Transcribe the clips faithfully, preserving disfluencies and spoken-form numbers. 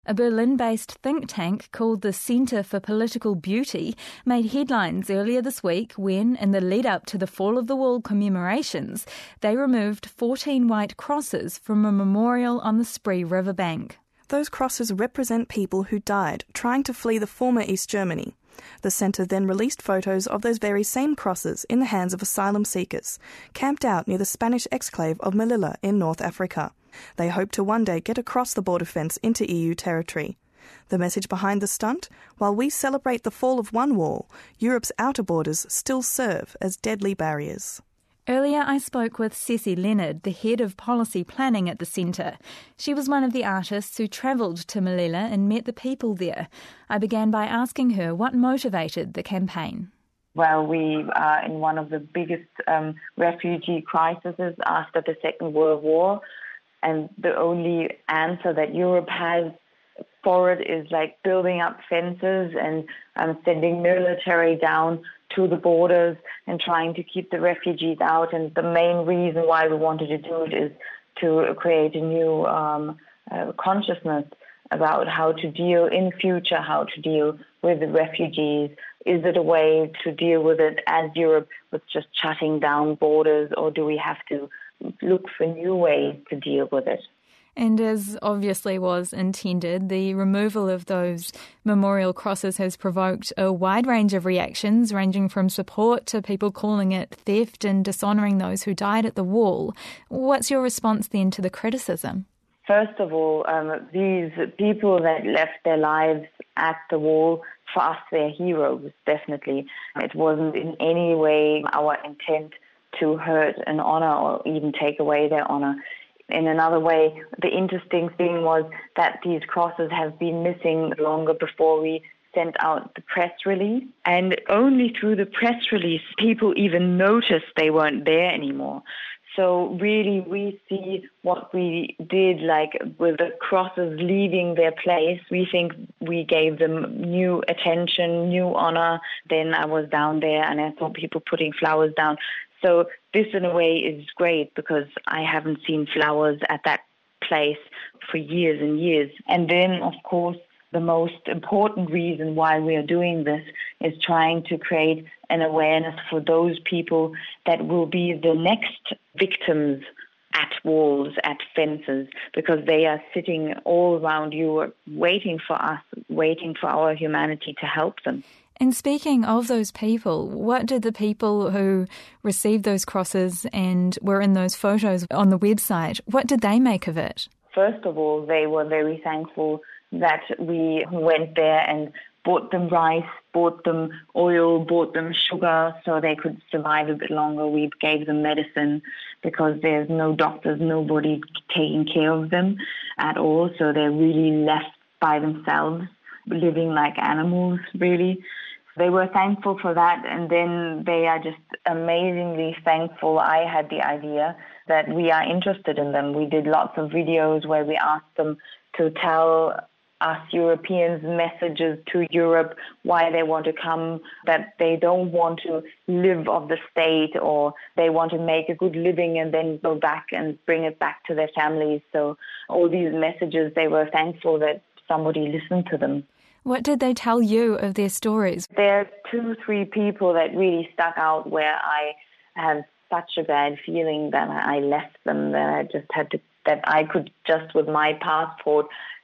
A Berlin-based think tank called the Centre for Political Beauty made headlines earlier this week when, in the lead-up to the Fall of the Wall commemorations, they removed fourteen white crosses from a memorial on the Spree riverbank. Those crosses represent people who died trying to flee the former East Germany. The centre then released photos of those very same crosses in the hands of asylum seekers, camped out near the Spanish exclave of Melilla in North Africa. They hope to one day get across the border fence into E U territory. The message behind the stunt? While we celebrate the fall of one wall, Europe's outer borders still serve as deadly barriers. Earlier I spoke with Ceci Leonard, the head of policy planning at the centre. She was one of the artists who travelled to Melilla and met the people there. I began by asking her what motivated the campaign. Well, we are in one of the biggest um, refugee crises after the Second World War, and the only answer that Europe has for it is like building up fences and um, sending military down to the borders and trying to keep the refugees out. And the main reason why we wanted to do it is to create a new um, uh, consciousness about how to deal in future, how to deal with the refugees. Is it a way to deal with it as Europe with just shutting down borders, or do we have to look for new ways to deal with it? And as obviously was intended, the removal of those memorial crosses has provoked a wide range of reactions, ranging from support to people calling it theft and dishonouring those who died at the wall. What's your response then to the criticism? First of all, um, these people that left their lives at the wall, for us, they're heroes, definitely. It wasn't in any way our intent to hurt an honour or even take away their honour. In another way, the interesting thing was that these crosses have been missing longer before we sent out the press release. And only through the press release, people even noticed they weren't there anymore. So really, we see what we did, like with the crosses leaving their place. We think we gave them new attention, new honor. Then I was down there and I saw people putting flowers down. So this, in a way, is great because I haven't seen flowers at that place for years and years. And then, of course, the most important reason why we are doing this is trying to create an awareness for those people that will be the next victims at walls, at fences, because they are sitting all around Europe waiting for us, waiting for our humanity to help them. And speaking of those people, what did the people who received those crosses and were in those photos on the website, what did they make of it? First of all, they were very thankful that we went there and bought them rice, bought them oil, bought them sugar so they could survive a bit longer. We gave them medicine because there's no doctors, nobody taking care of them at all. So they're really left by themselves, living like animals, really. They were thankful for that, and then they are just amazingly thankful I had the idea that we are interested in them. We did lots of videos where we asked them to tell us Europeans messages to Europe, why they want to come, that they don't want to live off the state, or they want to make a good living and then go back and bring it back to their families. So all these messages, they were thankful that somebody listened to them. What did they tell you of their stories? There are two, three people that really stuck out where I had such a bad feeling that I left them, that I just had to, that I could just with my passport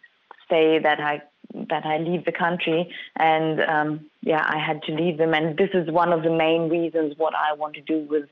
say that I that I leave the country, and um, yeah, I had to leave them. And this is one of the main reasons what I want to do with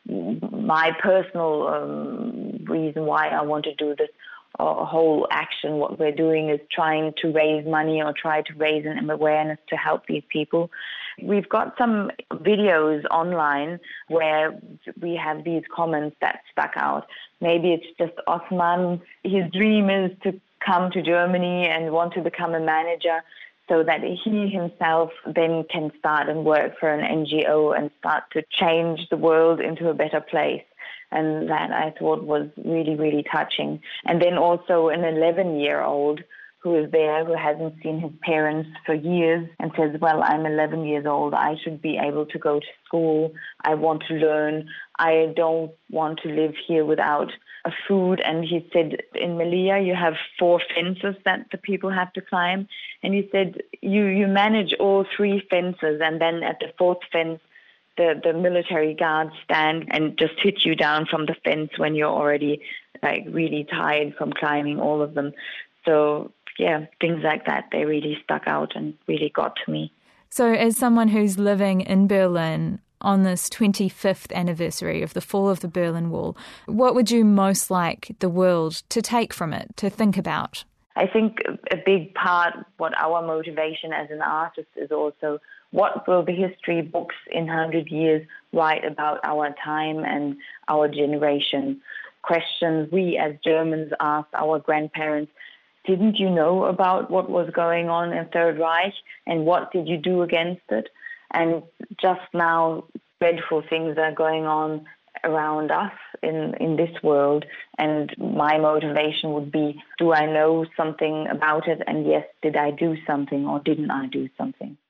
my personal um, reason why I want to do this uh, whole action. What we're doing is trying to raise money or try to raise an awareness to help these people. We've got some videos online where we have these comments that stuck out. Maybe it's just Osman. His dream is to come to Germany and want to become a manager so that he himself then can start and work for an N G O and start to change the world into a better place. And that I thought was really, really touching. And then also an eleven-year-old who is there, who hasn't seen his parents for years and says, well, I'm eleven years old. I should be able to go to school. I want to learn. I don't want to live here without a food. And he said, in Melilla, you have four fences that the people have to climb. And he said, you, you manage all three fences. And then at the fourth fence, the, the military guards stand and just hit you down from the fence when you're already like really tired from climbing all of them. So yeah, things like that, they really stuck out and really got to me. So as someone who's living in Berlin on this twenty-fifth anniversary of the fall of the Berlin Wall, what would you most like the world to take from it, to think about? I think a big part, what our motivation as an artist is also, what will the history books in one hundred years write about our time and our generation? Questions we as Germans asked our grandparents, didn't you know about what was going on in Third Reich and what did you do against it? And just now, dreadful things are going on around us in, in this world. And my motivation would be, do I know something about it? And yes, did I do something or didn't I do something?